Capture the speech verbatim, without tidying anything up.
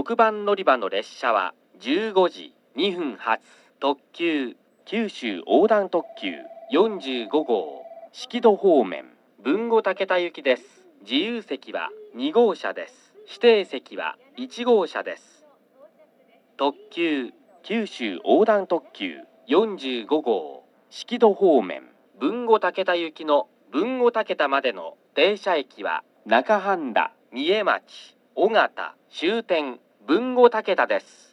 ろくばん乗り場の列車はじゅうごじにふん発特急九州横断特急よんじゅうごごう式戸方面豊後竹田行きです。自由席はにごうしゃです。指定席はいちごうしゃです。特急九州横断特急よんじゅうごごう式戸方面豊後竹田行きの豊後竹田までの停車駅は中半田、三重町、尾形、終点豊後竹田です。